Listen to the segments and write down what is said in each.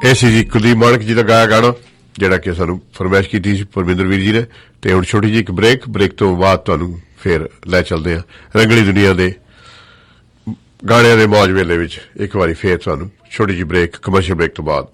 ਇਹ ਸੀ ਜੀ ਕੁਲਦੀਪ ਮਾਣਕ ਜੀ ਦਾ ਗਾਇਆ ਗਾਣਾ, ਜਿਹੜਾ ਕਿ ਸਾਨੂੰ ਫਰਮਾਇਸ਼ ਕੀਤੀ ਸੀ ਪਰਮਿੰਦਰ ਵੀਰ ਜੀ ਨੇ। ਤੇ ਹੁਣ ਛੋਟੀ ਜਿਹੀ ਇੱਕ ਬ੍ਰੇਕ ਤੋਂ ਬਾਅਦ ਤੁਹਾਨੂੰ ਫਿਰ ਲੈ ਚੱਲਦੇ ਆ ਰੰਗਲੀ ਦੁਨੀਆ ਦੇ ਗਾਣਿਆਂ ਦੇ ਮੌਜ ਵੇਲੇ ਵਿੱਚ। ਇੱਕ ਵਾਰੀ ਫੇਰ ਤੁਹਾਨੂੰ ਛੋਟੀ ਜਿਹੀ ਬ੍ਰੇਕ, ਕਮਰਸ਼ੀਅਲ ਬ੍ਰੇਕ ਤੋਂ ਬਾਅਦ।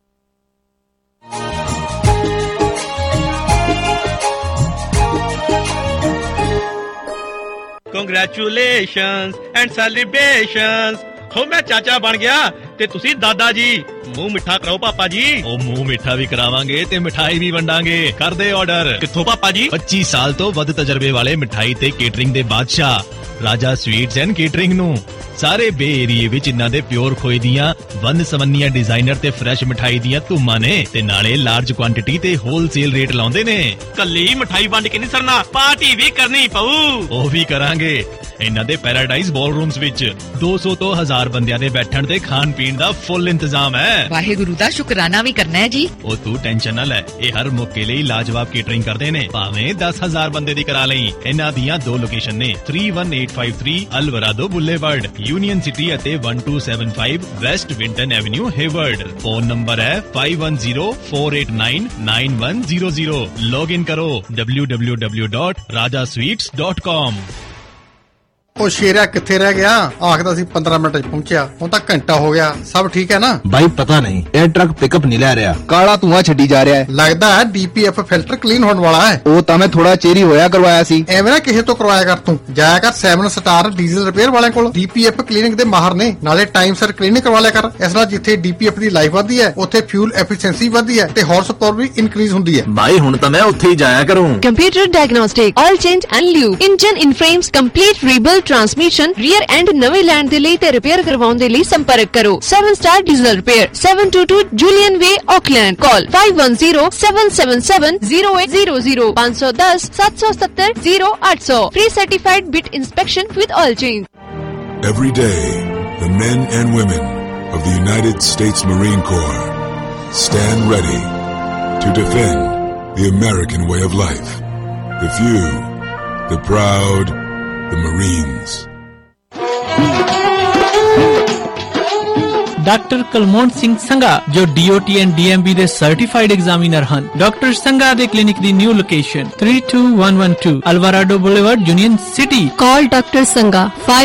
Congratulations and celebrations। ਹੋ ਮੈਂ ਚਾਚਾ ਬਣ ਗਿਆ ਤੇ ਤੁਸੀਂ ਦਾਦਾ ਜੀ। ਮੂੰਹ ਮਿੱਠਾ ਕਰਾਓ ਪਾਪਾ ਜੀ। ਉਹ ਮੂੰਹ ਮਿੱਠਾ ਵੀ ਕਰਾਵਾਂਗੇ ਤੇ ਮਿਠਾਈ ਵੀ ਵੰਡਾਂਗੇ। ਕਰਦੇ ਆਰਡਰ। ਕਿੱਥੋਂ ਪਾਪਾ ਜੀ? 25 ਸਾਲ ਤੋਂ ਵੱਧ ਤਜਰਬੇ ਵਾਲੇ ਮਿਠਾਈ ਤੇ ਕੇਟਰਿੰਗ ਦੇ ਬਾਦਸ਼ਾਹ ਰਾਜਾ ਸਵੀਟਸ ਐਂਡ ਕੇਟਰਿੰਗ ਨੂੰ। ਸਾਰੇ ਬੇ ਏਰੀਏ ਵਿੱਚ ਇਹਨਾਂ ਦੇ ਪਿਓਰ ਖੋਏ ਦੀਆਂ ਵੰਨ ਸਵੰਨੀਆਂ ਡਿਜ਼ਾਈਨਰ ਤੇ ਫਰੈਸ਼ ਮਿਠਾਈ ਦੀਆਂ ਧੂਮਾਂ ਨੇ ਤੇ ਨਾਲੇ ਲਾਰਜ ਕੁਆਂਟੀਟੀ ਤੇ ਹੋਲਸੇਲ ਰੇਟ ਲਾਉਂਦੇ ਨੇ। ਕੱਲੀ ਮਿਠਾਈ ਵੰਡ ਕੇ ਨਹੀਂ ਸਰਨਾ, ਪਾਰਟੀ ਵੀ ਕਰਨੀ ਪਊ। ਉਹ ਵੀ ਕਰਾਂਗੇ। ਇਹਨਾਂ ਦੇ ਪੈਰਾਡਾਈਜ਼ ਬਾਲਰੂਮਸ ਵਿੱਚ 200 ਤੋਂ 1000 ਬੰਦਿਆਂ ਦੇ ਬੈਠਣ ਤੇ ਖਾਣ ਪੀਣ ਦਾ ਫੁੱਲ ਇੰਤਜ਼ਾਮ ਹੈ। ਵਾਹਿਗੁਰੂ ਦਾ ਸ਼ੁਕਰਾਨਾ ਵੀ ਕਰਨਾ ਹੈ ਜੀ। ਉਹ ਤੂੰ ਟੈਨਸ਼ਨ ਨਾ ਲੈ, ਇਹ ਹਰ ਮੌਕੇ ਲਈ ਲਾਜਵਾਬ ਕੇਟਰਿੰਗ ਕਰਦੇ ਨੇ, ਭਾਵੇਂ 10,000 ਬੰਦੇ ਦੀ ਕਰਾ ਲਈ। ਇਹਨਾਂ ਦੀਆਂ 2 ਲੋਕੇਸ਼ਨ ਨੇ, 31853 ਅਲਵਰਾਡੋ ਬੁਲੇਵਾਰਡ ਯੂਨੀਅਨ ਸਿਟੀ ਅਤੇ 1275 west Winton avenue Hayward. Phone number ਹੈ 5104899100। ਲੌਗ ਇਨ ਕਰੋ www.rajasweets.com। ਉਹ ਸ਼ੇਰਾ ਕਿੱਥੇ ਰਹਿ ਗਿਆ? ਆਖਦਾ ਸੀ 15 ਮਿੰਟ 'ਚ ਪਹੁੰਚਿਆ, ਹੁਣ ਤਾਂ ਘੰਟਾ ਹੋ ਗਿਆ। ਸਭ ਠੀਕ ਹੈ ਨਾ ਬਾਈ? ਪਤਾ ਨਹੀਂ, ਇਹ ਟਰੱਕ ਪਿਕਅਪ ਨਹੀਂ ਲੈ ਰਿਹਾ, ਕਾਲਾ ਧੂਆਂ ਛੱਡੀ ਜਾ ਰਿਹਾ ਹੈ। ਲੱਗਦਾ ਹੈ DPF ਫਿਲਟਰ ਕਲੀਨ ਹੋਣ ਵਾਲਾ ਹੈ। ਉਹ ਤਾਂ ਮੈਂ ਥੋੜਾ ਚੇਰੀ ਹੋਇਆ ਕਰਵਾਇਆ ਸੀ। ਐਵੇਂ ਨਾ ਕਿਸੇ ਤੋਂ ਕਰਵਾਇਆ ਕਰ, ਤੂੰ ਜਾਇਆ ਕਰ 7 ਸਟਾਰ ਡੀਜ਼ਲ ਰਿਪੇਅਰ ਵਾਲਿਆਂ ਕੋਲ। DPF ਕਲੀਨਿੰਗ ਦੇ ਮਾਹਰ ਨੇ, ਨਾਲੇ ਟਾਈਮ ਸਿਰ ਕਲੀਨਿੰਗ ਕਰਵਾ ਲਿਆ ਕਰ। ਇਸ ਨਾਲ ਜਿੱਥੇ DPF ਦੀ ਲਾਈਫ ਵਧਦੀ ਹੈ, ਉੱਥੇ ਫਿਊਲ ਐਫੀਸ਼ੀਐਂਸੀ ਵਧਦੀ ਹੈ ਤੇ ਹਾਰਸ ਪਾਵਰ ਵੀ ਇਨਕਰੀਜ਼ ਹੁੰਦੀ ਹੈ। ਬਾਈ ਹੁਣ ਤਾਂ ਮੈਂ ਉੱਥੇ ਹੀ ਜਾਇਆ ਕਰੂੰ। Computer diagnostic, oil change and lube, engine in frames, complete rebuild transmission, rear end ਨਵੇਂ ਲੈਣ ਦੇ ਲਈ ਤੇ ਰਿਪੇਅਰ ਕਰਵਾਉਣ ਦੇ ਲਈ ਸੰਪਰਕ ਕਰੋ। 7 star diesel repair, 722 Julian way, Oakland. Call 5107770800, 510-770-0800। Free certified bit inspection with oil change. Every day, the men and women of the United States Marine Corps stand ready to defend the American way of life. The few, the proud, the Marines. Doctor Kalmohan Singh Sangha, ਜੋ DOT and DMB ਦੇ certified examiner ਹਨ। Doctor Sangha ਦੇ clinic ਦੀ new location 32112 Alvarado boulevard, Union City. Call Dr. Sangha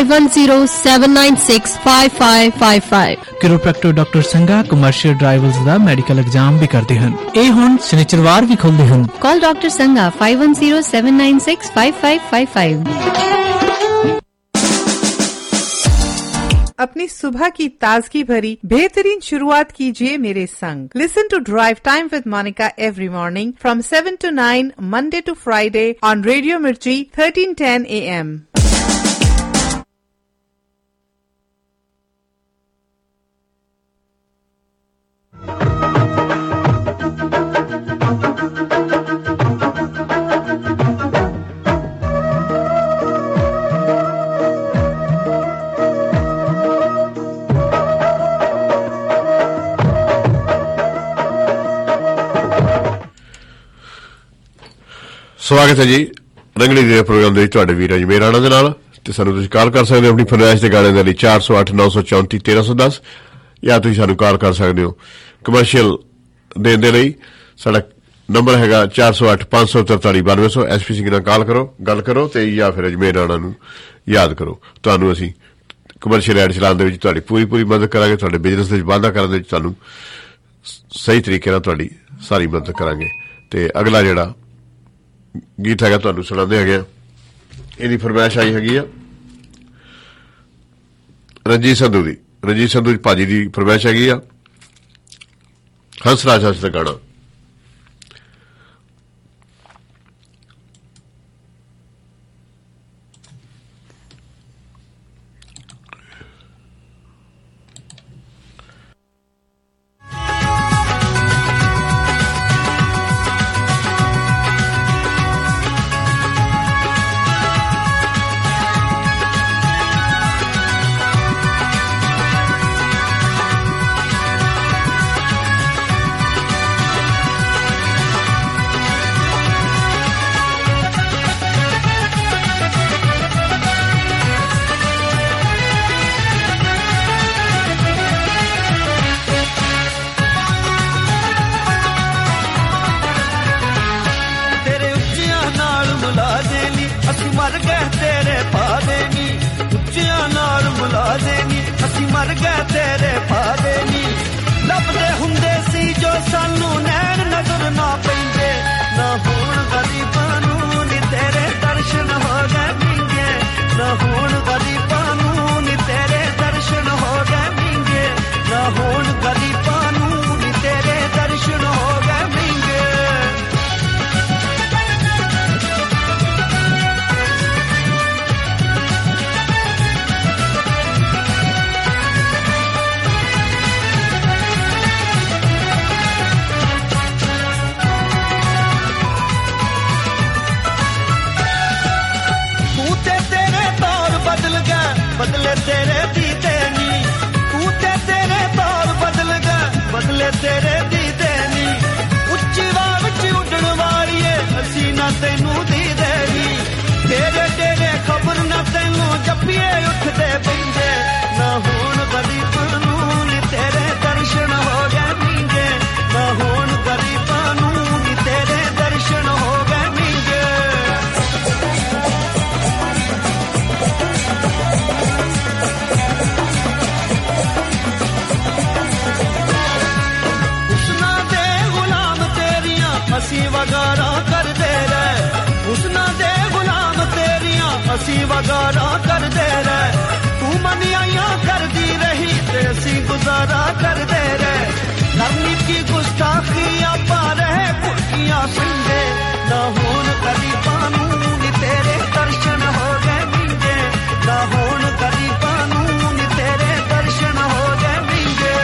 5107965555। Chiropractor doctor Sangha commercial drivers ਦਾ medical exam ਵੀ ਕਰਦੇ ਹਨ। ਇਹ ਹੁਣ ਸ਼ਨੀਚਰਵਾਰ ਵੀ ਖੁੱਲ੍ਹਦੇ ਹਨ। Call Dr. Sangha 5107965555। अपनी सुबह की ताजगी भरी बेहतरीन शुरुआत कीजिए मेरे संग। Listen to drive time with Monica every morning from 7 to 9 Monday to Friday on Radio Mirchi 1310 AM। ਸਵਾਗਤ ਹੈ ਜੀ ਰੰਗਲੀ ਦੇ ਪ੍ਰੋਗਰਾਮ ਦੇ ਵਿੱਚ ਤੁਹਾਡੇ ਵੀਰ ਅਜਮੇਰ ਰਾਣਾ ਦੇ ਨਾਲ। ਤੇ ਸਾਨੂੰ ਤੁਸੀਂ ਕਾਲ ਕਰ ਸਕਦੇ ਹੋ ਆਪਣੀ ਫਰਮਾਇਸ਼ ਦੇ ਗਾਣੇ ਦੇ ਲਈ 4089341310 ਜਾਂ ਤੁਸੀਂ ਸਾਨੂੰ ਕਾਲ ਕਰ ਸਕਦੇ ਹੋ ਕਮਰਸ਼ੀਅਲ ਦੇਣ ਦੇ ਲਈ। ਸਾਡਾ ਨੰਬਰ ਹੈਗਾ 4085439200। SP ਸਿੰਘ ਨਾਲ ਕਾਲ ਕਰੋ, ਗੱਲ ਕਰੋ ਤੇ ਜਾਂ ਫਿਰ ਅਜਮੇਰ ਰਾਣਾ ਨੂੰ ਯਾਦ ਕਰੋ। ਤੁਹਾਨੂੰ ਅਸੀਂ ਕਮਰਸ਼ੀਅਲ ਐਡ ਚਲਾਉਣ ਦੇ ਵਿੱਚ ਤੁਹਾਡੀ ਪੂਰੀ ਮਦਦ ਕਰਾਂਗੇ। ਤੁਹਾਡੇ ਬਿਜ਼ਨਸ ਦੇ ਵਿੱਚ ਵਾਧਾ ਕਰਨ ਦੇ ਵਿੱਚ ਤੁਹਾਨੂੰ ਸਹੀ ਤਰੀਕੇ ਨਾਲ ਤੁਹਾਡੀ ਸਾਰੀ ਮਦਦ ਕਰਾਂਗੇ। ਤੇ ਅਗਲਾ ਜਿਹੜਾ ਗੀਤ ਹੈਗਾ ਤੁਹਾਨੂੰ ਸੁਣਾਉਂਦੇ ਹੈਗੇ ਆ, ਇਹਦੀ ਫਰਮਾਇਸ਼ ਆਈ ਹੈਗੀ ਆ ਰਣਜੀਤ ਸੰਧੂ ਦੀ। ਰਣਜੀਤ ਸੰਧੂ ਭਾਜੀ ਦੀ ਫਰਮਾਇਸ਼ ਹੈਗੀ ਆ ਹੰਸਰਾਜ ਹੰਸ ਦਾ ਗਾਣਾ। मर गए तेरे पा देनी उच्चिया नाल बुला देनी असी मर गए तेरे पा देनी लभदे हुंदे सी जो सानू नैन नजर ना पैंदे ना होण गरीबां नूं नी तेरे दर्शन हो गए मिंगे ना होण गरीबां नूं नी तेरे दर्शन हो गए मिंगे ना होण गरीबां नूं नी तेरे दर्शन हो गए मिंगे बदले तेरे दीदे नी तू ते तेरे तौर बदल गए बदले तेरे दीदे नी उच्ची वाह विच उड़न वालिए असी ना तैनू दीदे नी तेरे तेरे खबर ना तैनू जप्पिए उठदे पैंदे ना होण गरीबां नूं नी तेरे दर्शन हो गए मिंगे ना होण गरीबां नूं नी तेरे दर्शन हो गए मिंगे असी वगारा कर दे रहे हुस्ना दे गुलाम तेरिया असी वगारा कर दे रहे तू मनियाइयां कर दी रही ते असी गुजारा कर दे रहे करनी की गुस्ताखी आपा रहे कुर्कियां संगे ना होण गरीबां नूं नी तेरे दर्शन हो गए मिंगे ना होण गरीबां नूं नी तेरे दर्शन हो गए मिंगे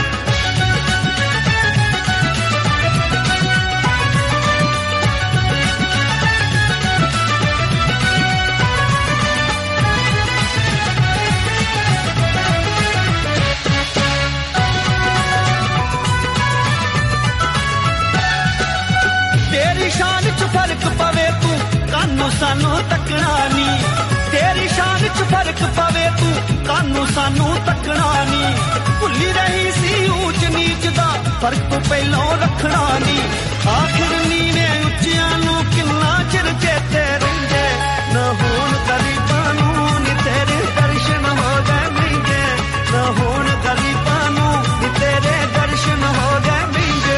शान च फर्क पवे तू कानू सानू तकना नी तेरी शान च फर्क पवे तू कानू सानू तकना नी भुली रही सी ऊंच नीच दा फर्क तू पहलों रखना नी आखिर नीवे उच्चियां नू किन्ना चिर चेते रहिंदे ना होण गरीबां नूं नी तेरे दर्शन हो गए मिंगे ना होण गरीबां नूं नी तेरे दर्शन हो गए मिंगे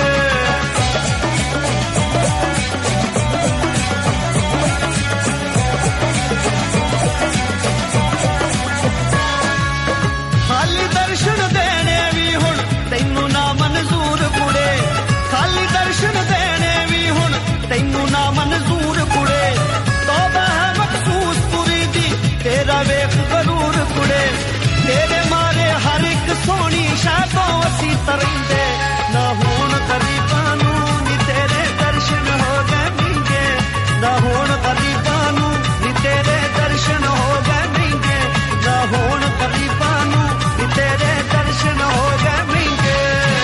खाली दर्शन देने भी हुण तैनू ना मंजूर कुड़े खाली दर्शन देने भी हुण तैनू ना मंजूर कुड़े तौबा है मखसूस पूरी दी तेरा वेख गरूर कुड़े तेरे मारे हर एक सोहनी शै तो असी तरिंदे ना होण गरीबां नूं नी तेरे दर्शन हो गए मिंगे ना होण गरीबां नूं नी तेरे दर्शन हो गए मिंगे ना होण गरीबां नूं नी तेरे दर्शन हो गए मिंगे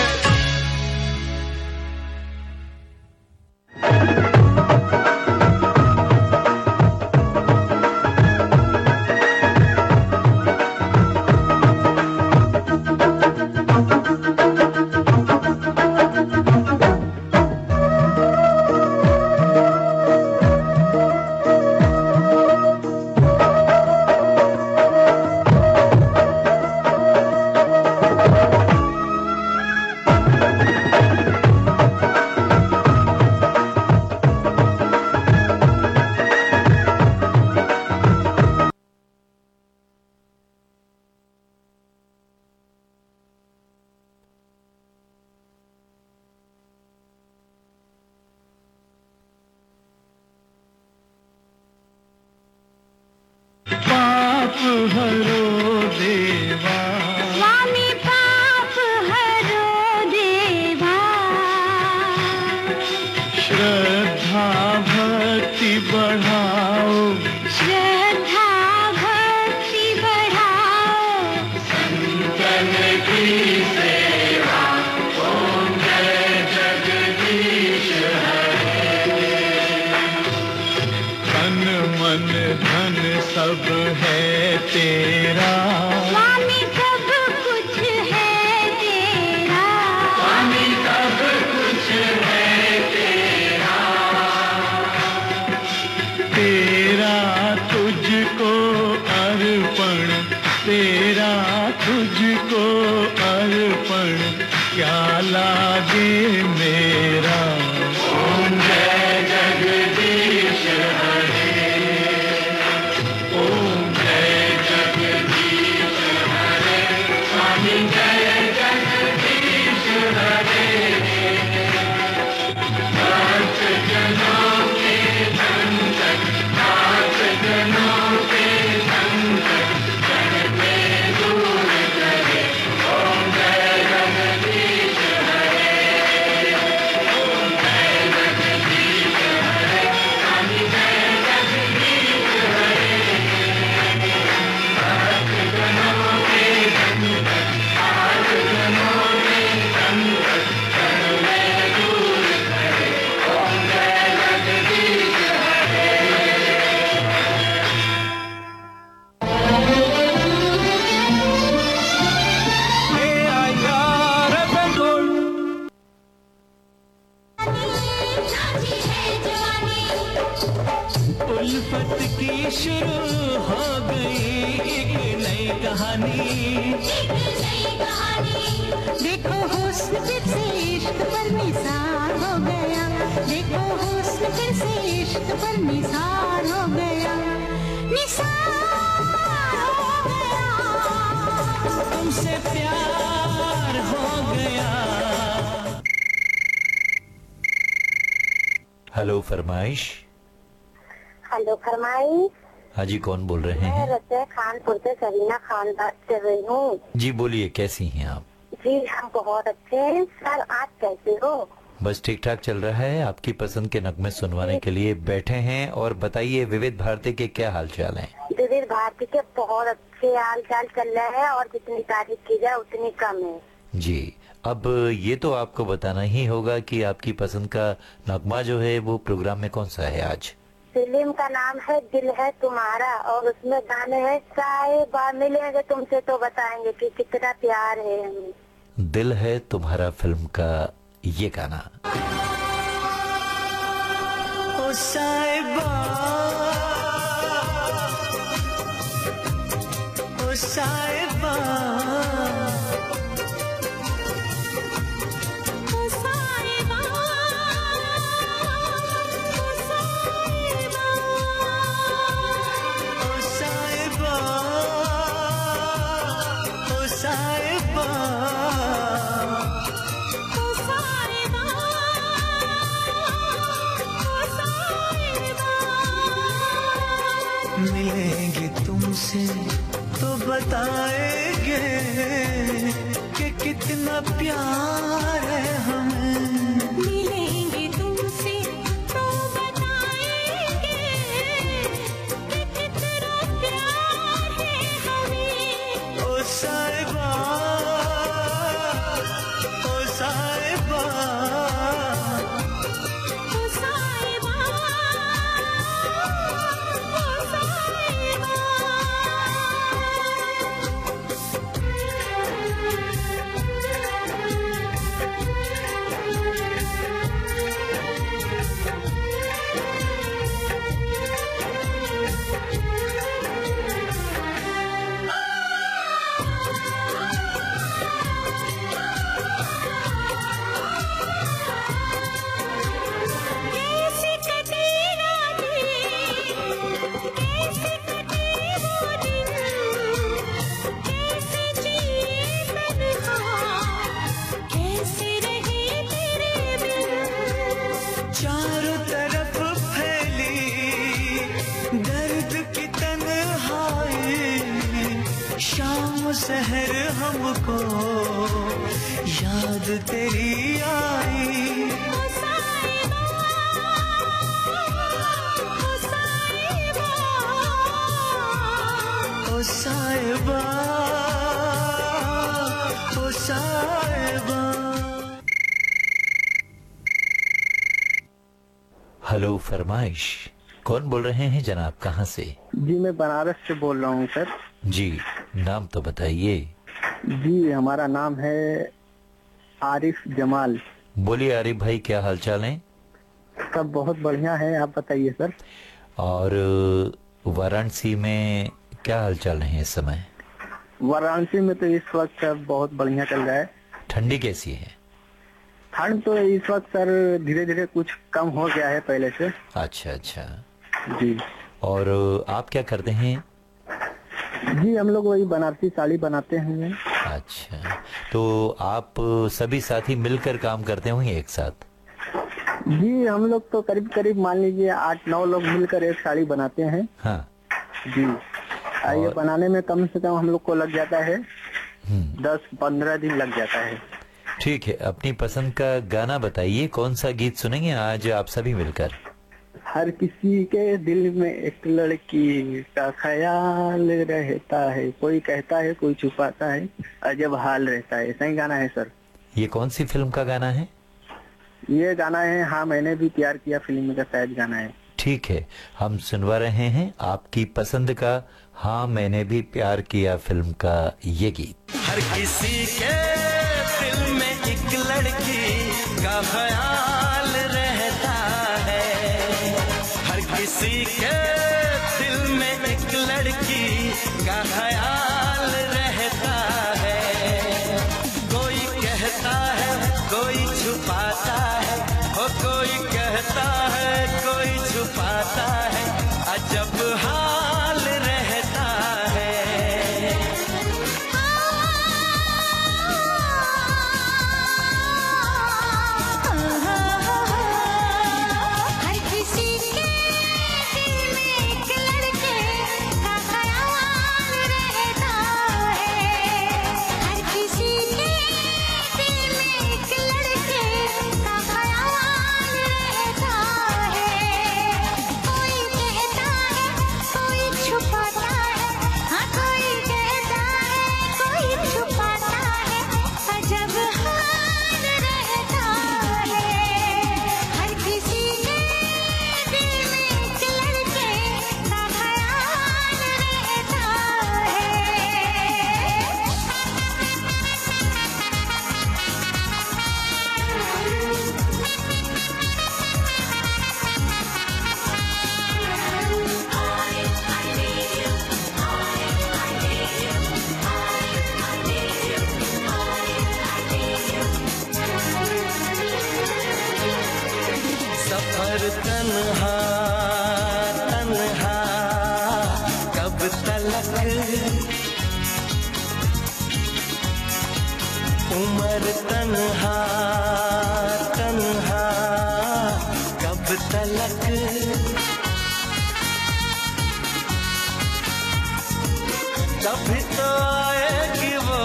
सब है तेरा स्वामी, सब कुछ है तेरा स्वामी, सब कुछ है तेरा तेरा तो क्या लागे मेरा। ओम जय जगदीश हरे, ओम जय जगदीश हरे, स्वामी जय जगदीश हरे। नाथ जनों के संकट, नाथ जनों के संकट, जन में दूर करे। ओम जय जगदीश हरे, ओम जय जगदीश हरे, स्वामी जय जगदीश हरे। नाथ जनों के संकट, नाथ जनों के संकट, जन में दूर करे। ओम जय जगदीश हरे। उल्फत की शुरू हो गई एक नई कहानी। देखो हुस्न फिर से इश्क पर निसार हो गया, देखो हुस्न फिर से इश्क पर निसार हो गया, निसार हो गया, तुमसे प्यार हो गया। हेलो फरमाइश। हेलो फरमाइश। हाँ जी, कौन बोल रहे मैं हैं? रज़ा खानपुर से सरीना खान बात कर रही हूँ। जी बोलिए, कैसी हैं आप? जी हम बहुत अच्छे हैं सर, आप कैसे हो? बस ठीक ठाक चल रहा है। आपकी पसंद के नगमे सुनवाने के लिए बैठे हैं। और बताइए, विविध भारती के क्या हाल चाल हैं? विविध भारती के बहुत अच्छे हाल चाल चल रहे हैं और जितनी तारीफ की जाए उतनी कम है। जी, अब ये तो आपको बताना ही होगा कि आपकी पसंद का नगमा जो है वो प्रोग्राम में कौन सा है आज? फिल्म का नाम है दिल है तुम्हारा और उसमें गाने हैं साहिबा मिलेंगे तुमसे तो बताएंगे कि कितना प्यार है हमें। दिल है तुम्हारा फिल्म का ये गाना। ओ साहिबा, ओ साहिबा, मिलेंगे तुमसे तो बताएंगे कि कितना प्यार है हमें। मिलेंगे तुमसे तो बताएंगे कि कितना प्यार है हमें। ओ साहिबा, ओ साहिबा, ओ साहिबा, ओ साहिबा। कैसे कटे रातें, कैसे कटे वो दिन, कैसे जिए तन्हा, कैसे रहे तेरे बिन। चारों तरफ फैली दर्द की तन्हाई, शाम सहर हमको याद तेरी आई। ओ साहिबा, ओ साहिबा, ओ साहिबा, ओ साहिबा। हेलो फरमाइश, कौन बोल रहे हैं जनाब, कहाँ से? जी मैं बनारस से बोल रहा हूँ सर। जी, नाम तो बताइए। जी हमारा नाम है आरिफ जमाल। बोलिए आरिफ भाई, क्या हाल चाल है? सब बहुत बढ़िया है, आप बताइए सर। और वाराणसी में क्या हाल चाल है इस समय? वाराणसी में तो इस वक्त सब बहुत बढ़िया चल रहा है। ठंडी कैसी है? ठंड तो इस वक्त सर धीरे धीरे कुछ कम हो गया है पहले से। अच्छा अच्छा जी। और आप क्या करते हैं? जी हम लोग वही बनारसी साड़ी बनाते हैं। अच्छा, तो आप सभी साथी मिलकर काम करते होंगे एक साथ? जी हम लोग तो करीब करीब मान लीजिए 8-9 लोग मिलकर एक साड़ी बनाते हैं। हाँ जी। ये बनाने में कम से कम हम लोग को लग जाता है 10-15 दिन लग जाता है। ठीक है, अपनी पसंद का गाना बताइए, कौन सा गीत सुनेंगे आज आप सभी मिलकर? हर किसी के दिल में एक लड़की का ख्याल रहता है, कोई कहता है कोई छुपाता है, अजब हाल रहता है, ऐसा ही गाना है सर। ये कौन सी फिल्म का गाना है? ये गाना है हाँ मैंने भी प्यार किया फिल्म का शायद गाना है। ठीक है, हम सुनवा रहे हैं आपकी पसंद का हाँ मैंने भी प्यार किया फिल्म का ये गीत। हर किसी के दिल में एक लड़की का ख्याल रहता है, हर किसी के दिल में एक लड़की का ख्याल रहता है, कोई कहता है कोई छुपाता है, ओ कोई कहता है कोई छुपाता है, अजब हाल रहता है। हर किसी के दिल में एक लड़के का ख्याल रहता है, हर किसी के दिल में एक लड़के का ख्याल रहता है, कोई कहता है कोई छुपाता है, हाँ कोई कहता है कोई छुपाता है, अजब हाल रहता है, हर किसी के दिल में एक लड़के का ख्याल रहता सफर तन्हा तन्हा कब तलक, उम्र तन्हा तन्हा कब तलक, कभी तो आएगी वो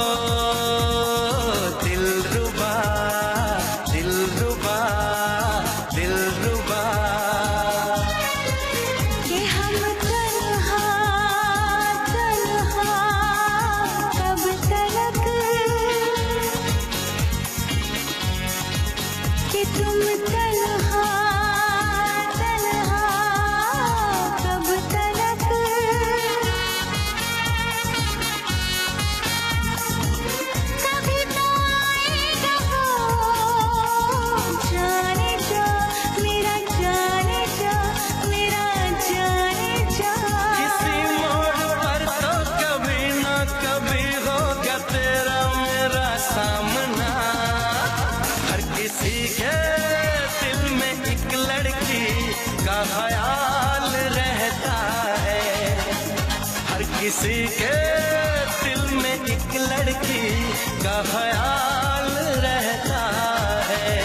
दिलरुबा दिलरुबा दिलरुबा। कि हम तन्हा तन्हा कब तलक, कि तुम तन्हा तन्हा कब तलक, कभी तो आएगा वो जाने जा मेरा जाने जा मेरा जाने जा। किसी मोड़ पर तो कभी ना कभी होगा तेरा मेरा सामना, हर किसी के दिल में एक लड़की का ख्याल रहता है, हर किसी के दिल में एक लड़की का ख्याल रहता है।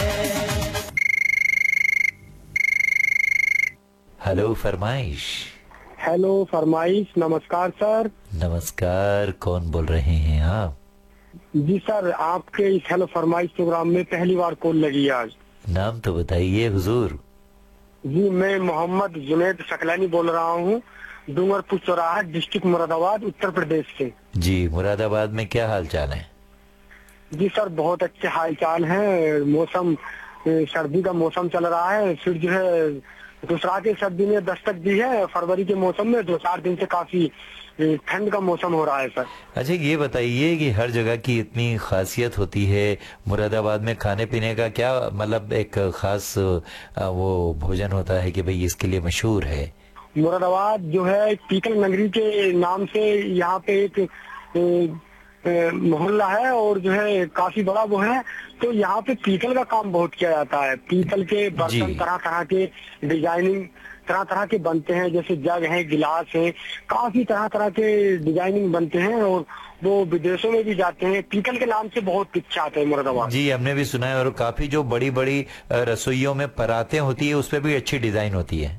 हेलो फरमाइश। हेलो फरमाइश। नमस्कार सर। नमस्कार, कौन बोल रहे हैं आप? जी सर, आपके इस हेलो फरमाइश प्रोग्राम में पहली बार कॉल लगी आज। नाम तो बताइए हुजूर। जी मैं मोहम्मद जुनैद शकलानी बोल रहा हूँ, डूंगरपुर चौराहा, डिस्ट्रिक्ट मुरादाबाद, उत्तर प्रदेश से। जी, मुरादाबाद में क्या हाल चाल है? जी सर बहुत अच्छे हाल चाल है। मौसम सर्दी का मौसम चल रहा है, फिर जो है दूसरा के सर्दी ने दस्तक दी है। फरवरी के मौसम में 2-4 दिन से काफी ठंड का मौसम हो रहा है सर। अच्छा ये बताइए कि हर जगह की इतनी खासियत होती है, मुरादाबाद में खाने पीने का क्या मतलब एक खास वो भोजन होता है कि भाई इसके लिए मशहूर है? मुरादाबाद जो है पीतल नगरी के नाम से यहाँ पे एक मोहल्ला है और जो है काफी बड़ा वो है। तो यहाँ पे पीतल का काम बहुत किया जाता है। पीतल के बर्तन तरह तरह के डिजाइनिंग तरह तरह के बनते हैं, जैसे जग है, गिलास है, काफी तरह तरह के डिजाइनिंग बनते हैं और वो विदेशों में भी जाते हैं। पीतल के नाम से बहुत विख्यात है मुरादाबाद। जी, हमने भी सुना है। और काफी जो बड़ी बड़ी रसोइयों में परातें होती है, उस पे भी अच्छी डिजाइन होती है।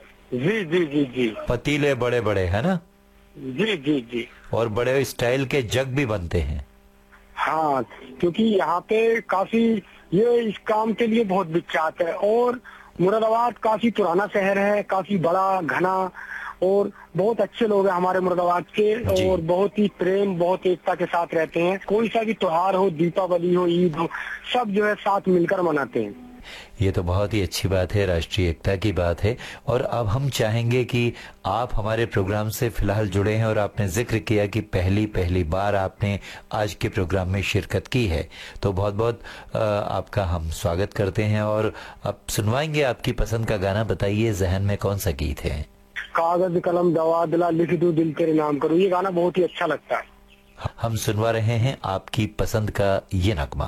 जी जी जी जी। पतीले बड़े बड़े है ना? जी जी जी। और बड़े स्टाइल के जग भी बनते हैं। हाँ, क्योंकि यहाँ पे काफी ये इस काम के लिए बहुत विख्यात है। और मुरादाबाद काफी पुराना शहर है, काफी बड़ा, घना, और बहुत अच्छे लोग हैं हमारे मुरादाबाद के, और बहुत ही प्रेम, बहुत एकता के साथ रहते हैं। कोई सा भी त्योहार हो, दीपावली हो, ईद हो, सब जो है साथ मिलकर मनाते हैं। ये तो बहुत ही अच्छी बात है, राष्ट्रीय एकता की बात है। और अब हम चाहेंगे कि आप हमारे प्रोग्राम से फिलहाल जुड़े हैं और आपने जिक्र किया कि पहली बार आपने आज के प्रोग्राम में शिरकत की है, तो बहुत बहुत आपका हम स्वागत करते हैं और अब सुनवाएंगे आपकी पसंद का गाना। बताइए जहन में कौन सा गीत है? कागज कलम दवा दिला लिख दूं दिल तेरे नाम करूं, ये गाना बहुत ही अच्छा लगता है। हम सुनवा रहे हैं आपकी पसंद का ये नगमा।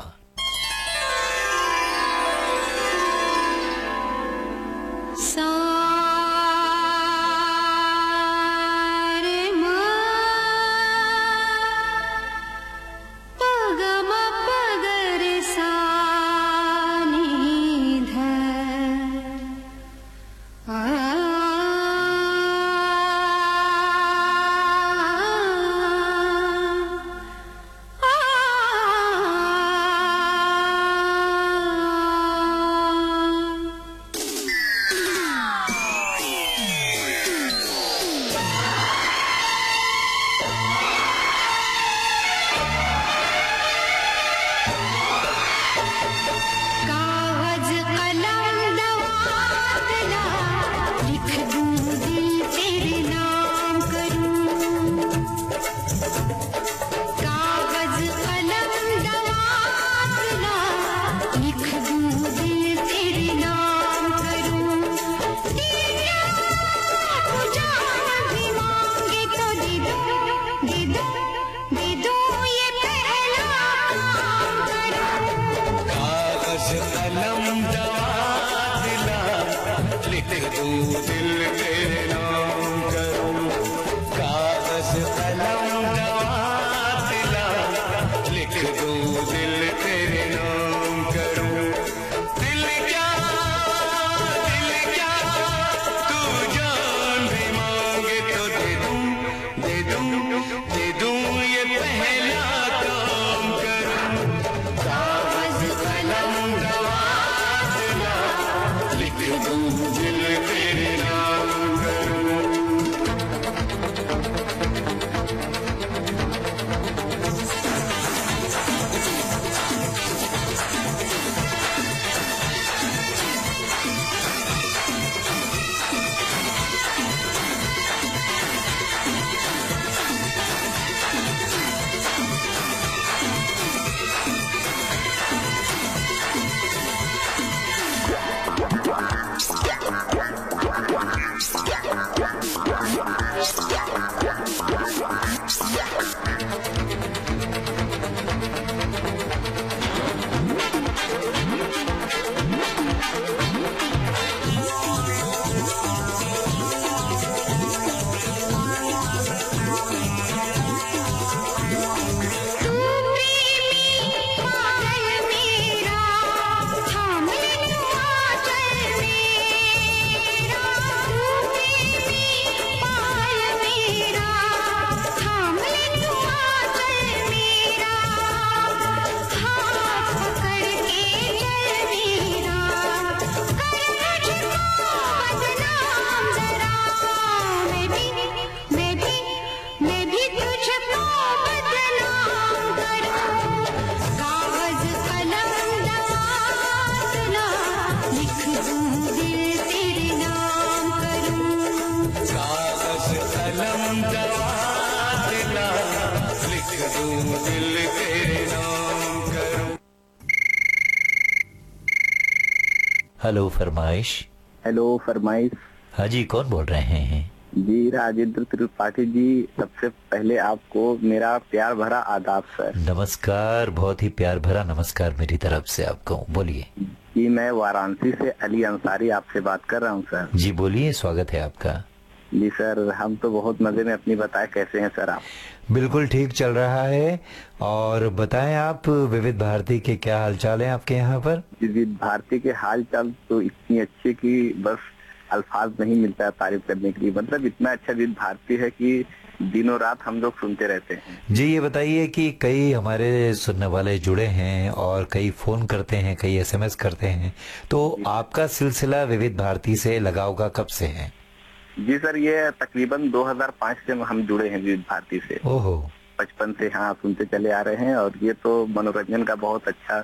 हेलो फरमाइश। हेलो फरमाइश। हाँ जी, कौन बोल रहे हैं? जी राजेंद्र त्रिपाठी जी, सबसे पहले आपको मेरा प्यार भरा आदाब सर। नमस्कार, बहुत ही प्यार भरा नमस्कार मेरी तरफ से आपको। बोलिए जी, मैं वाराणसी से अली अंसारी आपसे बात कर रहा हूँ सर। जी बोलिए, स्वागत है आपका। जी सर, हम तो बहुत मजे में, अपनी बताएं कैसे हैं सर आप? बिल्कुल ठीक चल रहा है। और बताएं आप, विविध भारती के क्या हालचाल है आपके यहाँ पर? विविध भारती के हालचाल तो इतनी अच्छी कि बस अल्फाज नहीं मिलता है तारीफ करने के लिए। मतलब इतना अच्छा विविध भारती है कि दिनों रात हम लोग सुनते रहते हैं। जी ये बताइए कि कई हमारे सुनने वाले जुड़े हैं और कई फोन करते हैं, कई SMS करते हैं, तो आपका सिलसिला विविध भारती से लगाव का कब से है? जी सर, ये तकरीबन 2005 से हम जुड़े हैं विविध भारती से। ओहो। बचपन से हाँ सुनते चले आ रहे हैं, और ये तो मनोरंजन का बहुत अच्छा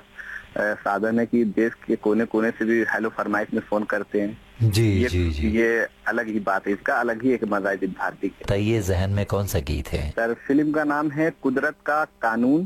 साधन है कि देश के कोने कोने से भी हेलो फरमाइश में फोन करते हैं। जी ये अलग ही बात है, इसका अलग ही एक मजा है विविध भारती के। बताइए जहन में कौन सा गीत है? सर फिल्म का नाम है कुदरत का कानून,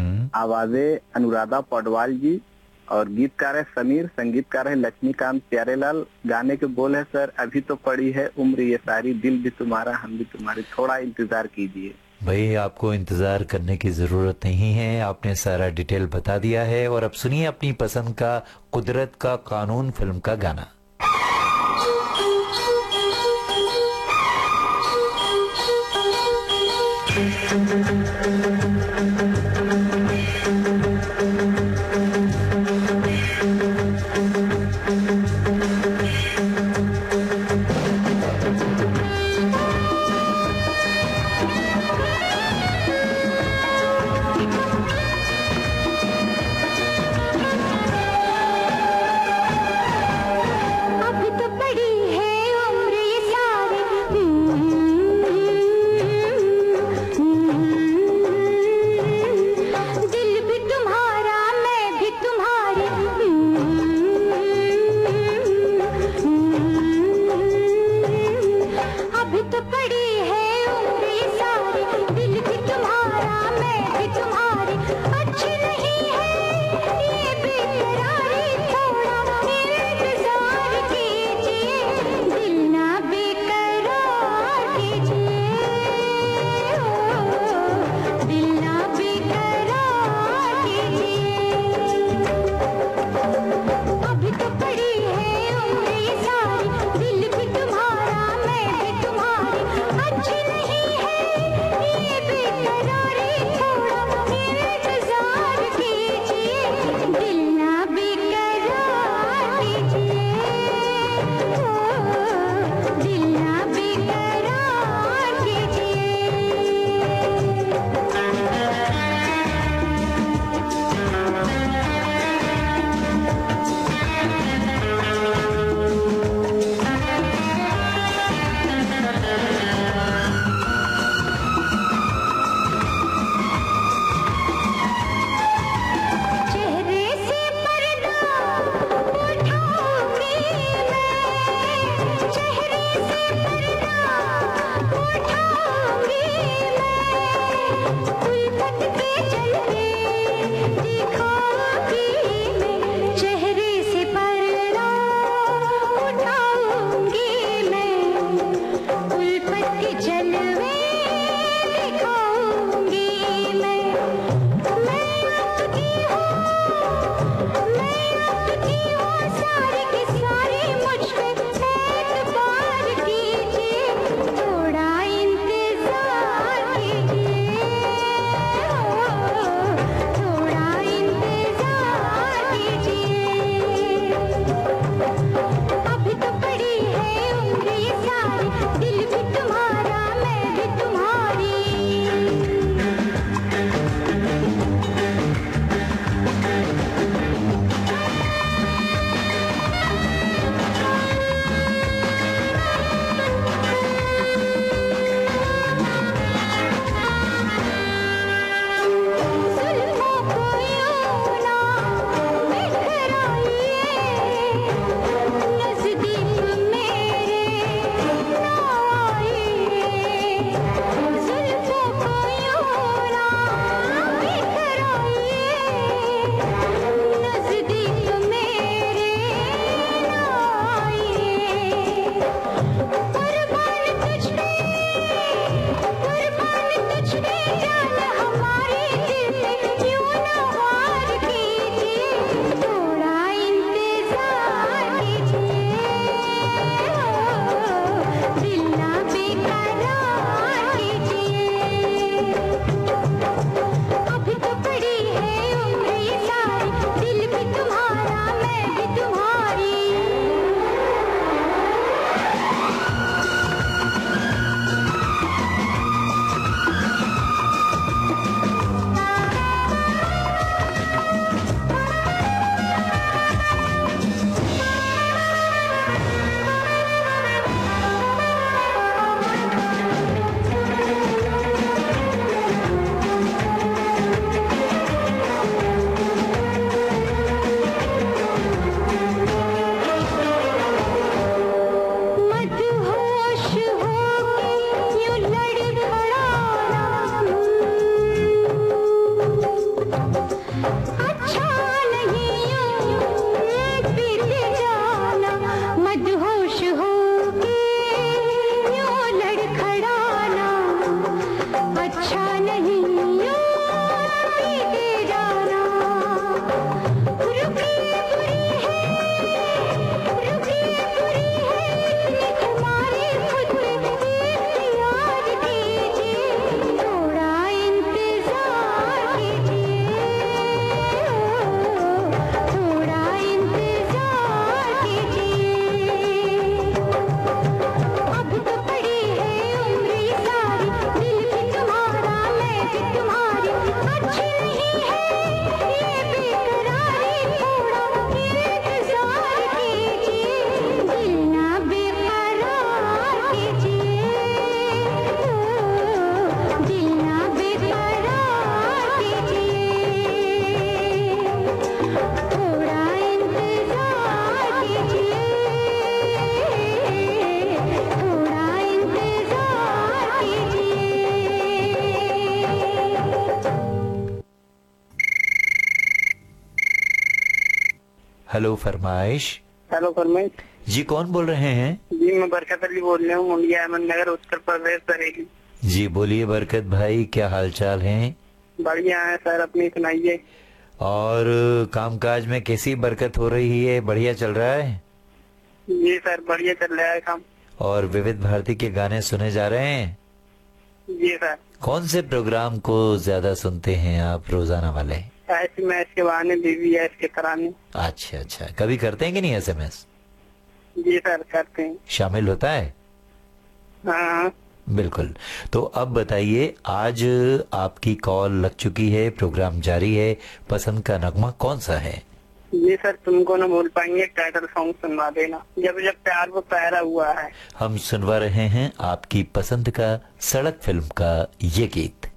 आवाजें अनुराधा पौडवाल जी और गीतकार है समीर, संगीतकार है लक्ष्मीकांत प्यारेलाल। गाने के बोल है सर, अभी तो पड़ी है उम्र ये सारी, दिल भी तुम्हारा हम भी तुम्हारे, थोड़ा इंतजार कीजिए। भाई आपको इंतजार करने की जरूरत नहीं है, आपने सारा डिटेल बता दिया है। और अब सुनिए अपनी पसंद का कुदरत का कानून फिल्म का गाना। तुम्हारा मैं भी तुम्हारी हेलो फरमाइश। हेलो फरमाइश जी, कौन बोल रहे हैं? जी मैं बरकत अली बोल रहा हूँ, मुंडिया अहमदनगर, उत्तर प्रदेश, बरेली। जी बोलिए बरकत भाई, क्या हाल चाल है? बढ़िया है सर, अपनी सुनाइए। और कामकाज में कैसी बरकत हो रही है? बढ़िया चल रहा है? जी सर बढ़िया चल रहा है काम। और विविध भारती के गाने सुने जा रहे हैं? जी सर। कौन से प्रोग्राम को ज्यादा सुनते हैं आप रोजाना वाले? SMS के बहाने, BBS के कराने। अच्छा अच्छा, कभी करते हैं कि नहीं SMS? जी सर करते हैं। शामिल होता है? हाँ बिल्कुल। तो अब बताइए, आज आपकी कॉल लग चुकी है, प्रोग्राम जारी है, पसंद का नगमा कौन सा है? जी सर, तुमको ना बोल पाएंगे, टाइटल सॉन्ग सुनवा देना, जब जब प्यार वो पहरा हुआ है। हम सुनवा रहे हैं आपकी पसंद का सड़क फिल्म का ये गीत।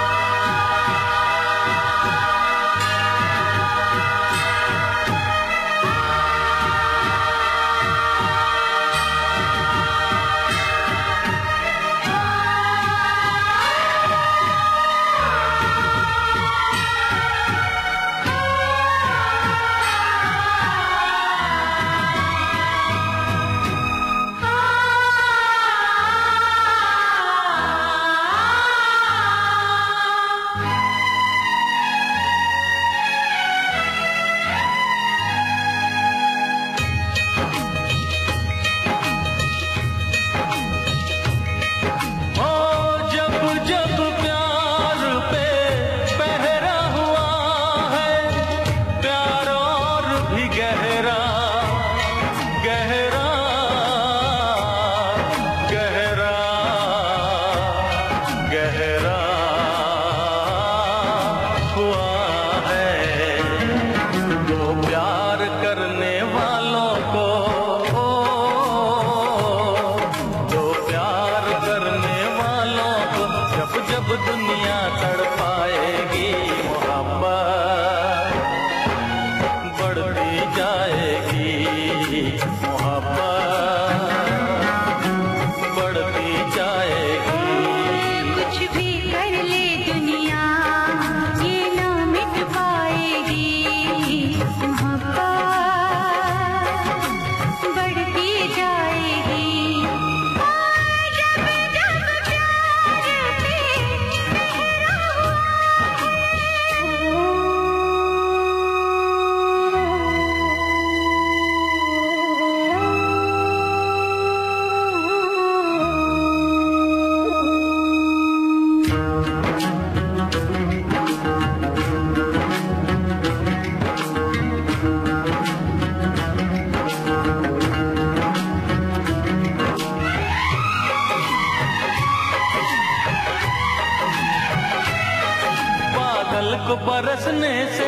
बरसने से,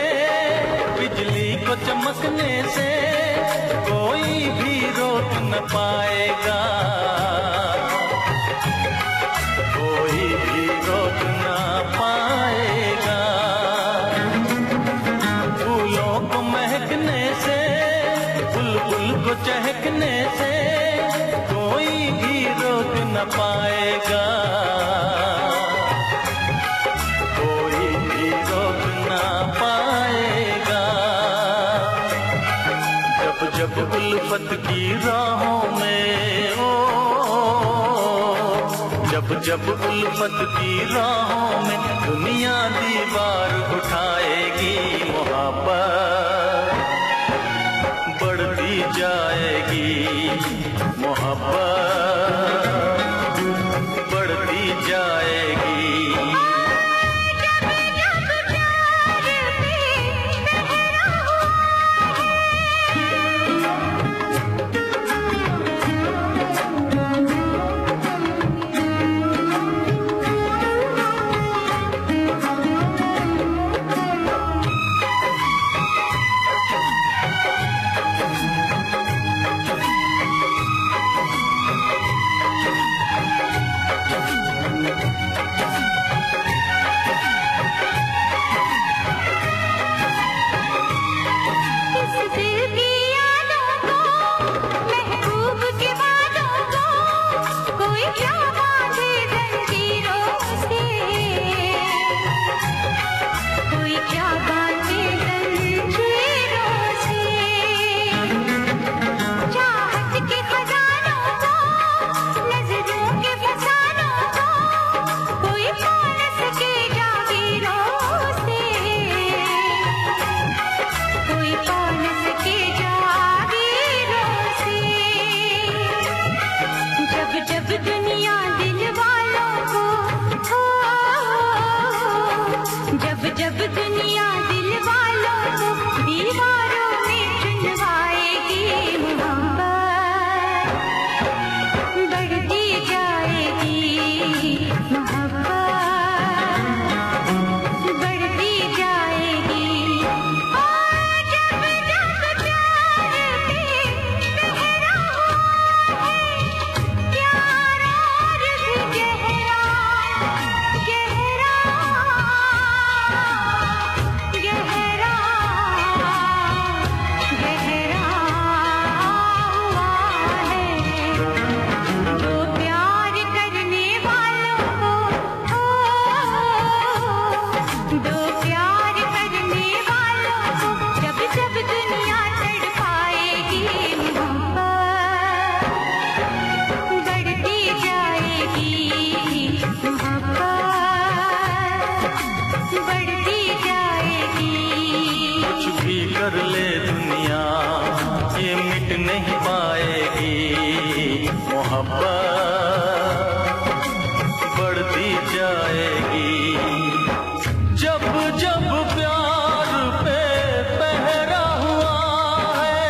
बिजली को चमकने से कोई भी रोक न पाएगा, कोई भी रोक न पाएगा। फूलों को महकने से, बुलबुल को चहकने से कोई भी रोक न पाएगा, जब उल्फत की राहों में जब उल्फत की राहों में दुनिया दीवार उठाएगी, मोहब्बत बढ़ती जाएगी, मोहब्बत बढ़ती जाएगी। बढ़ती जाएगी। कुछ भी कर ले दुनिया ये मिट नहीं पाएगी। मोहब्बत बढ़ती जाएगी। जब जब प्यार पे पहरा हुआ है,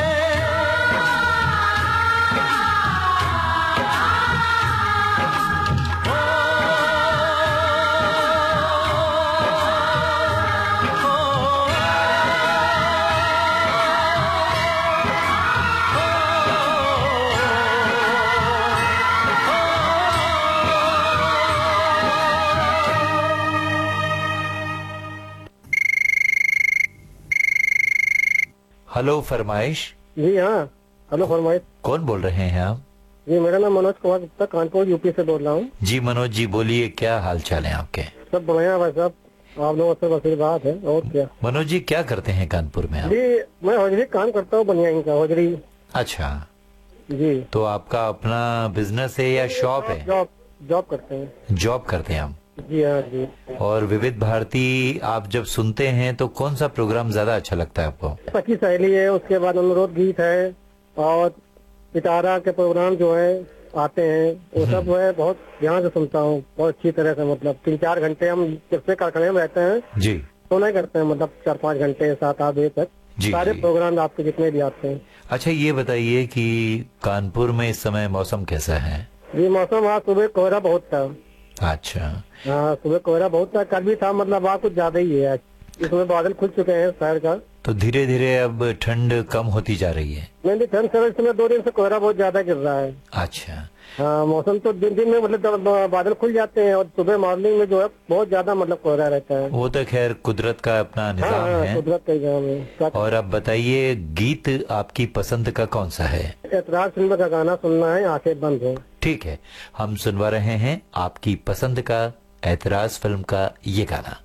हेलो फरमाइश। जी हाँ, हेलो फरमाइश। कौन बोल रहे हैं आप? जी मेरा नाम मनोज कुमार गुप्ता, कानपुर यूपी से बोल रहा हूँ। जी मनोज जी बोलिए, क्या हाल चाल है आपके? सब बढ़िया भाई साहब, आप लोगों से आशीर्वाद है। और क्या मनोज जी क्या करते हैं कानपुर में आप? जी मैं हौजरी काम करता हूँ, बनियाइन का हौजरी। अच्छा जी। तो आपका अपना बिजनेस है या शॉप है? जॉब करते हैं। जॉब करते हैं हम। जी हाँ जी। और विविध भारती आप जब सुनते हैं तो कौन सा प्रोग्राम ज्यादा अच्छा लगता है आपको? सखी सहेली है, उसके बाद अनुरोध गीत है, और पिटारा के प्रोग्राम जो है आते हैं वो सब है, बहुत ध्यान से सुनता हूँ, बहुत अच्छी तरह से। मतलब 3-4 घंटे हम जब कारखाने में रहते हैं जी तो नहीं करते हैं, मतलब 4-5 घंटे 7-8 बजे तक सारे प्रोग्राम आपके जितने भी आते हैं। अच्छा ये बताइए कि कानपुर में इस समय मौसम कैसा है? जी मौसम आज सुबह कोहरा बहुत था। अच्छा हाँ सुबह कोहरा बहुत था, कल भी था, मतलब आज कुछ ज्यादा ही है। इसमें बादल खुल चुके हैं शहर का। तो धीरे धीरे अब ठंड कम होती जा रही है। नहीं ठंड से इस समय 2 दिन से कोहरा बहुत ज्यादा गिर रहा है। अच्छा हाँ मौसम तो दिन में मतलब बादल खुल जाते हैं, और सुबह मॉर्निंग में जो है बहुत ज्यादा मतलब कोहरा रहता है। वो तो खैर कुदरत का अपना निजाम है। कुदरत का निजाम है। और अब बताइए गीत आपकी पसंद का कौन सा है? ऐतराज फिल्म का गाना सुनना है, आंखें बंद हो। ठीक है, हम सुनवा रहे हैं आपकी पसंद का ऐतराज फिल्म का ये गाना।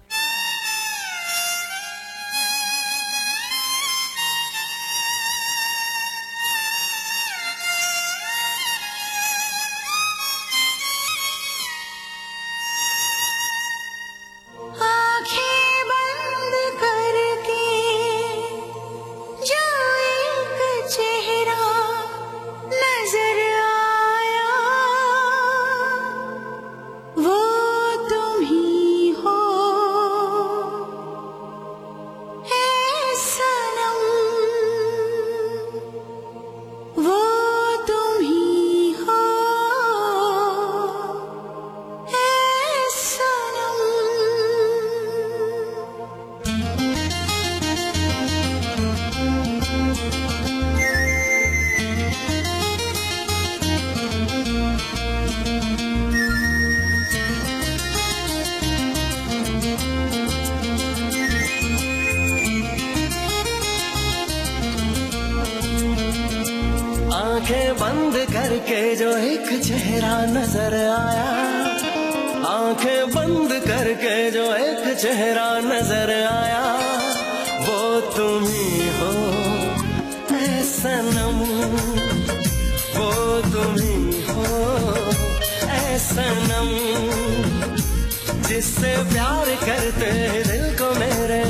आंखें बंद करके जो एक चेहरा नजर आया, आंखें बंद करके जो एक चेहरा नजर आया, वो तुम ही हो ऐ सनम, वो तुम ही हो ऐ सनम, जिससे प्यार करते दिल को मेरे।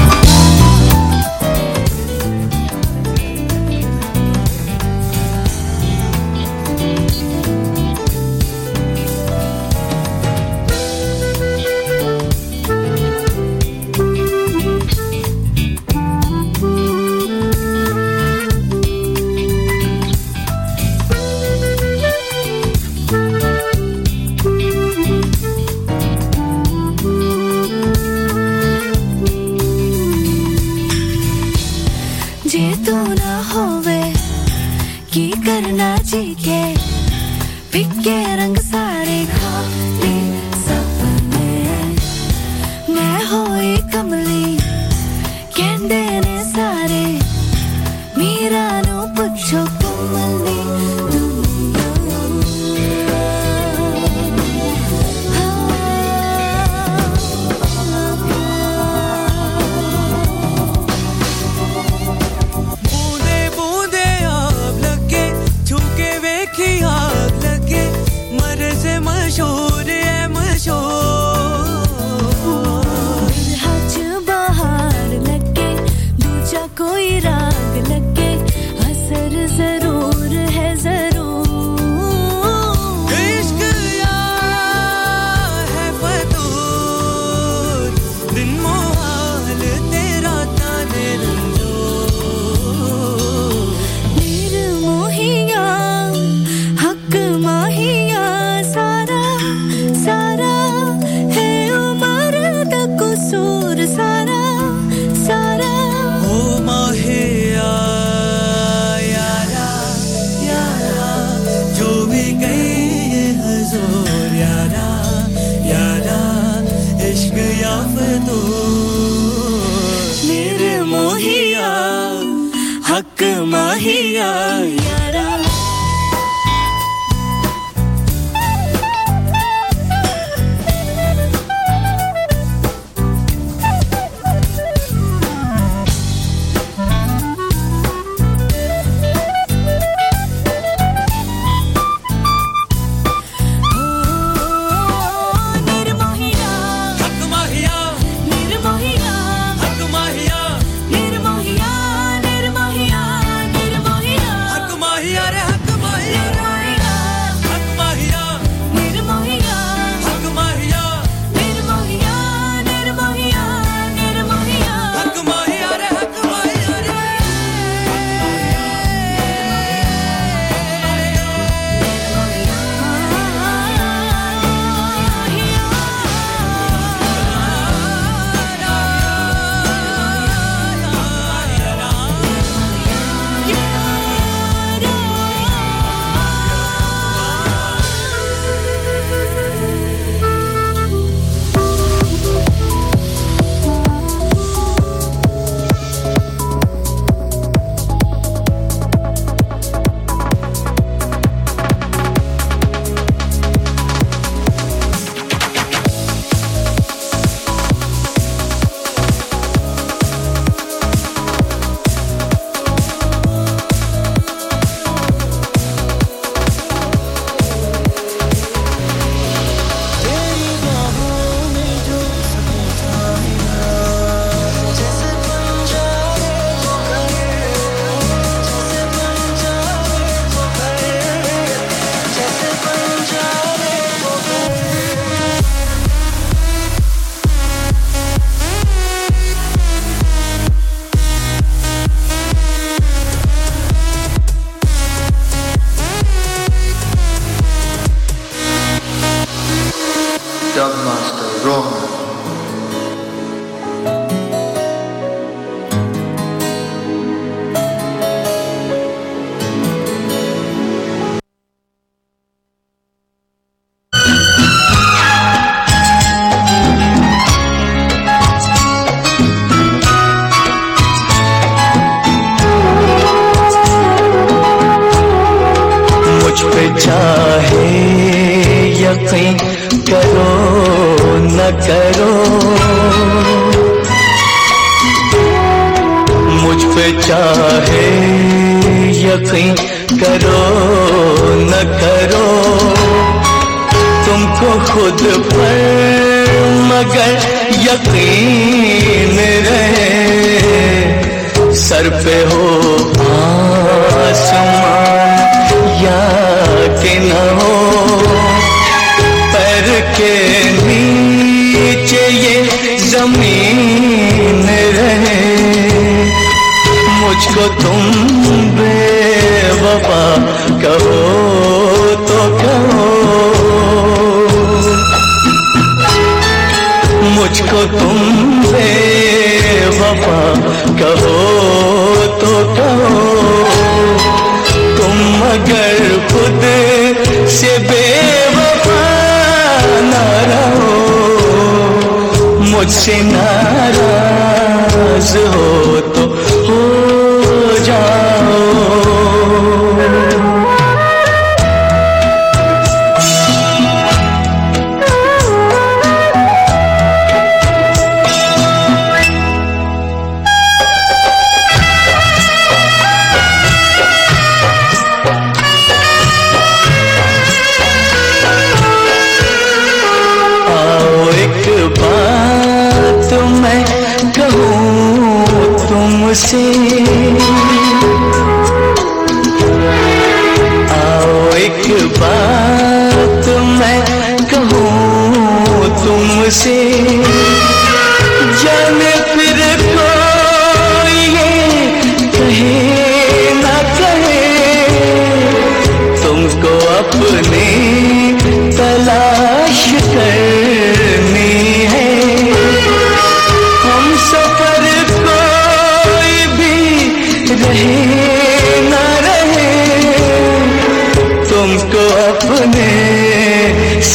करना जी के फिक्के रंग सारे खाली सपने, मैं होई कमली कहंदे ने सारे, मीरा नू पुछो कमली मंजूर यारा यारा इश्क याफ्तो निर्मोहिया हक माहिया यारा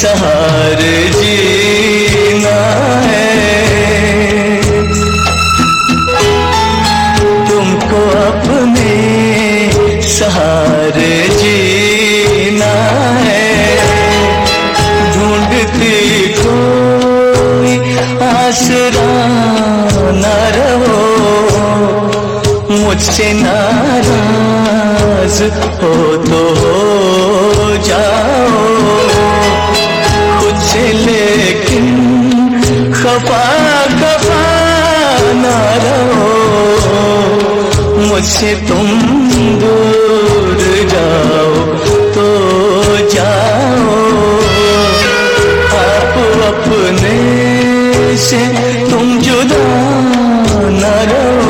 सहारे जीना है, तुमको अपने सहारे जीना है। ढूंढती कोई आसरा न रहो, मुझसे नाराज हो तो हो जाओ खुद से, लेकिन खफा खफा न रहो, मुझसे तुम दूर जाओ तो जाओ। आप अपने से तुम जुदा न रहो।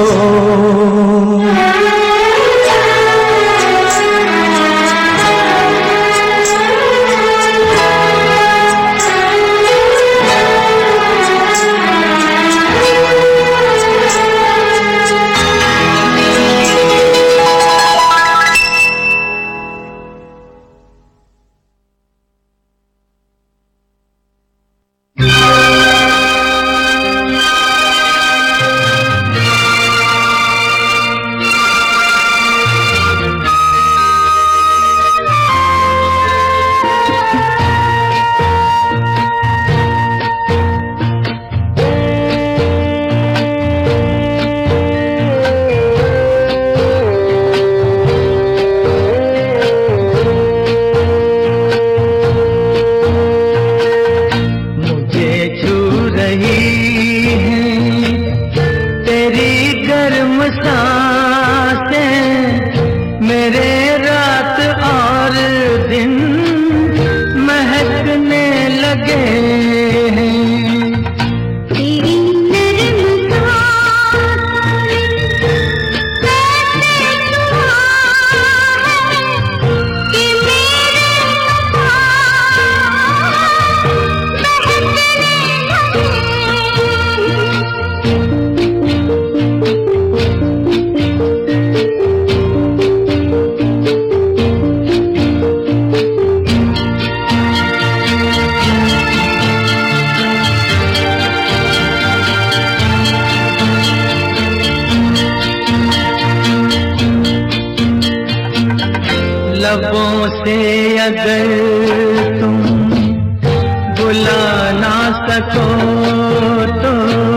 लबों से अगर तुम बुला ना सको तो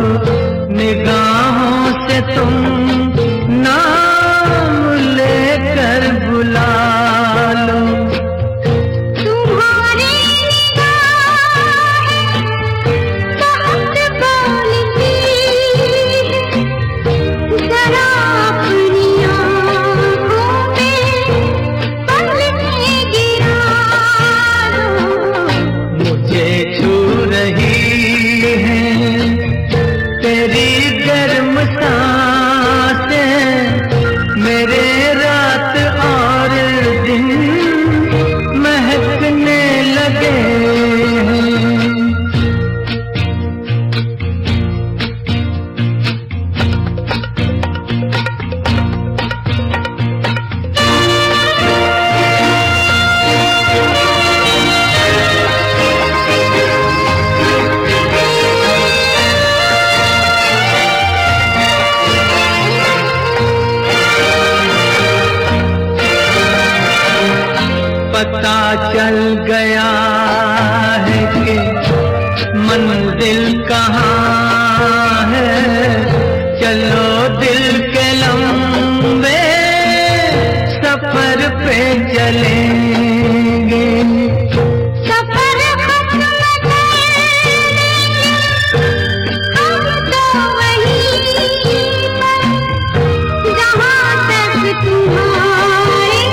निगाहों से तुम नाम लेकर बुला लो। तुम्हारी निगाहें बहुत बोलती जरा अपनी आँखों में पलकें गिरा दो। मुझे छू रही है तेरी गर्म सांसें, मेरे रात और दिन महकने लगे हैं। पता चल गया है कि मंजिल कहाँ है, चलो दिल के लंबे सफर पे चलेंगे। सफर खत्म करेंगे हम तो वहीं पर जहाँ तक तुम्हारे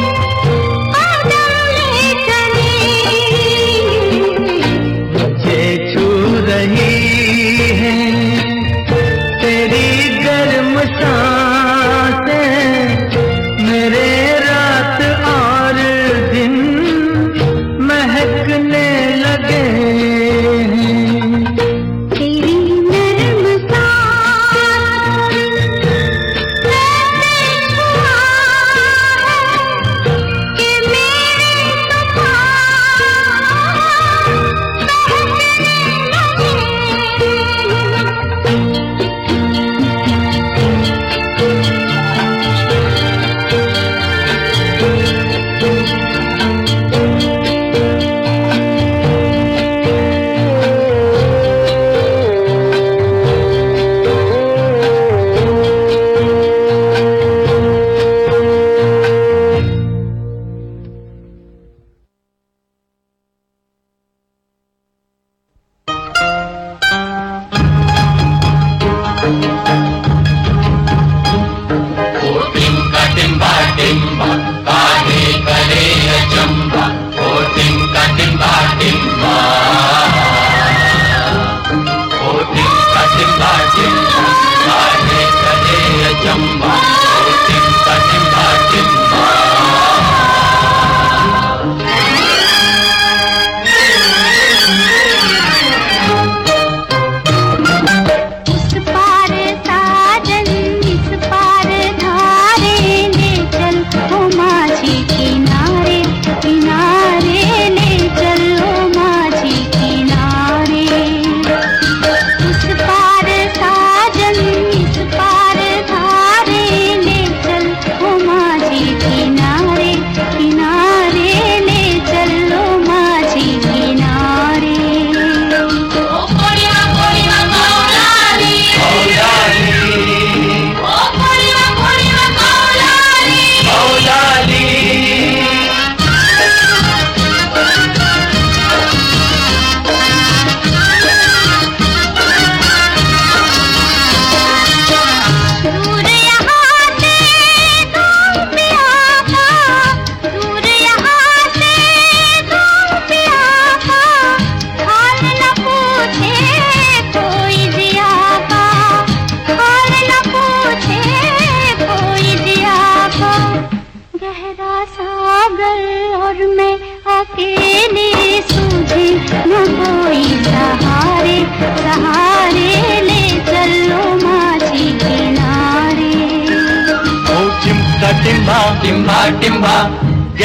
कदम ले चलेंगे। मुझे छू रही है तेरी गर्म सांसें, मेरे रात और दिन महकने लगे हैं। तेरी नरम सांस ऐसे छुआ है कि मेरे तूफान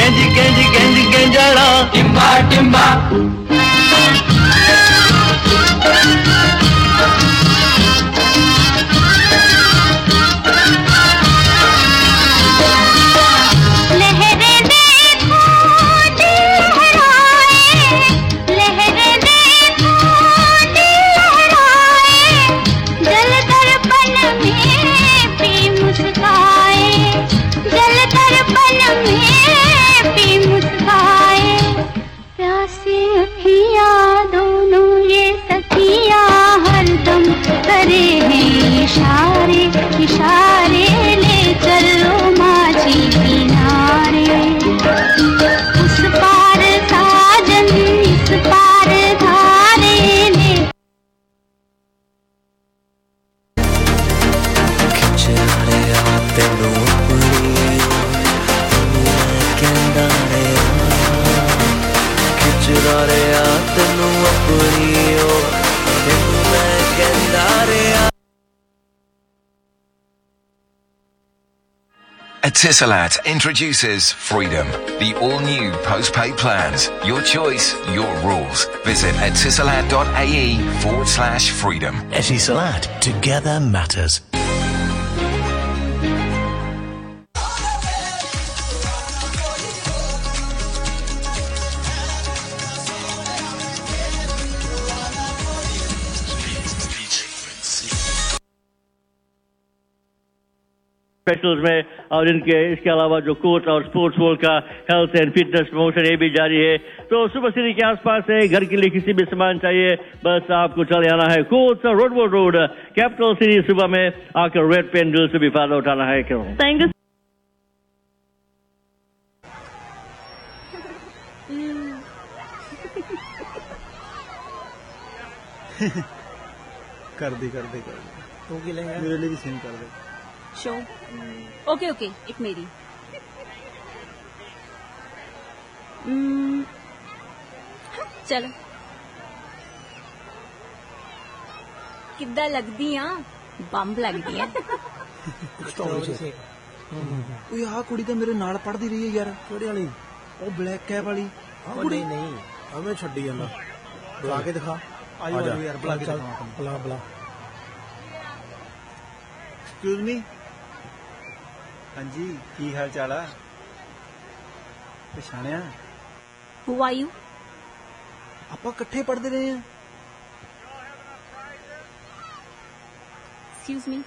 गेंज गेंज गेंज गेंजड़ा टिम्बा टिम्बा इशारे इशारे ले चलो माझी किनारे उस पार साजन इस पार धारे ले खिंचड़े आते नो अपनी कहंदा रे खिंचड़े आते नो अपनी मैं कहंदा रे Etisalat introduces Freedom, the all-new postpaid plans. Your choice, your rules. Visit etisalat.ae/freedom. Etisalat, together matters. Specials में और इनके इसके अलावा जो कोच और स्पोर्ट्स वर्ल्ड का हेल्थ एंड फिटनेस प्रमोशन ये भी जारी है। तो सुपर सिटी के आसपास है, घर के लिए किसी भी सामान चाहिए बस आपको चले आना है कोच रोडवोड रोड कैपिटल सिटी। सुबह में आकर रेड पेन डील से भी फायदा उठाना है। क्यों थैंक यू। कर दे तो की लेंगे मेरे लिए भी सेम कर दे शो ओके ओके एक मेरी चलो किद्दां लगदी आ बंब लगदी है ओए आ कुड़ी तो मेरे नाल पढ़दी रही है यार केड़ी वाली ओ ब्लैक कैप वाली कुड़ी नहीं हमें छड्डी जांदा बुला के दिखा आयो यार बुला के बुला एक्सक्यूज मी हाँ जी की हाल चाल है पछाणिया हु आर यू ਆਪਾਂ ਇਕੱਠੇ ਪੜ੍ਹਦੇ ਰਹੇ ਹਾਂ एक्सक्यूज मी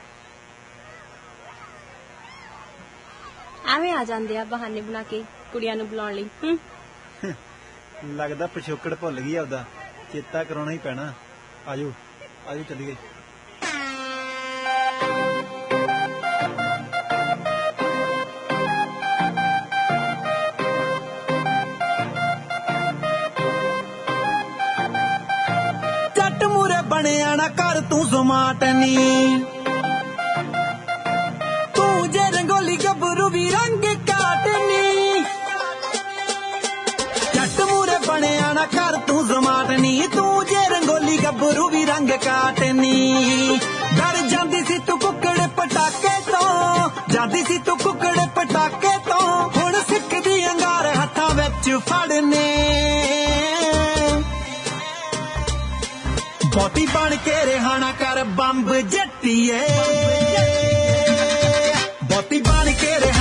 ਐਵੇਂ ਆ ਜਾਂਦੇ ਆ ਬਹਾਨੇ ਬਣਾ ਕੇ ਕੁੜੀਆਂ ਨੂੰ ਬੁਲਾਉਣ ਲਈ ਲੱਗਦਾ ਪਿਛੋਕੜ ਭੁੱਲ ਗਈ ਆਪਦਾ ਚੇਤਾ ਕਰਾਉਣਾ ਹੀ ਪੈਣਾ ਆਜੋ ਆਜੋ ਚੱਲੀਏ ਬਣਿਆ ਨਾ ਕਰ ਤੂੰ ਸਮਾਰਟ ਨੀ ਤੂੰ ਜੇ ਰੰਗੋਲੀ ਗੱਭਰੂ ਵੀ ਰੰਗ ਕਾਟਨੀ ਜੱਟ ਮੂਰੇ ਬਣਿਆ ਨਾ ਕਰ ਤੂੰ ਸਮਾਰਟ ਨੀ ਤੂੰ ਜੇ ਰੰਗੋਲੀ ਗੱਭਰੂ ਵੀ ਰੰਗ ਕਾਟਨੀ ਡਰ ਜਾਂਦੀ ਸੀ ਤੂੰ ਕੁੱਕੜ ਪਟਾਕੇ ਤੋਂ ਜਾਂਦੀ ਸੀ ਤੂੰ ਕੁੱਕੜ ਪਟਾਕੇ ਤੋਂ ਹੁਣ ਸਿੱਖਦੀ ਅੰਗਾਰ ਹੱਥਾਂ ਵਿੱਚ ਫੜਨੇ ਬਹੁਤੀ ਬਣ ਕੇ ਰਹਿਣਾ ਕਰ ਬੰਬ ਜੱਟੀਏ ਬਹੁਤੀ ਬਣ ਕੇ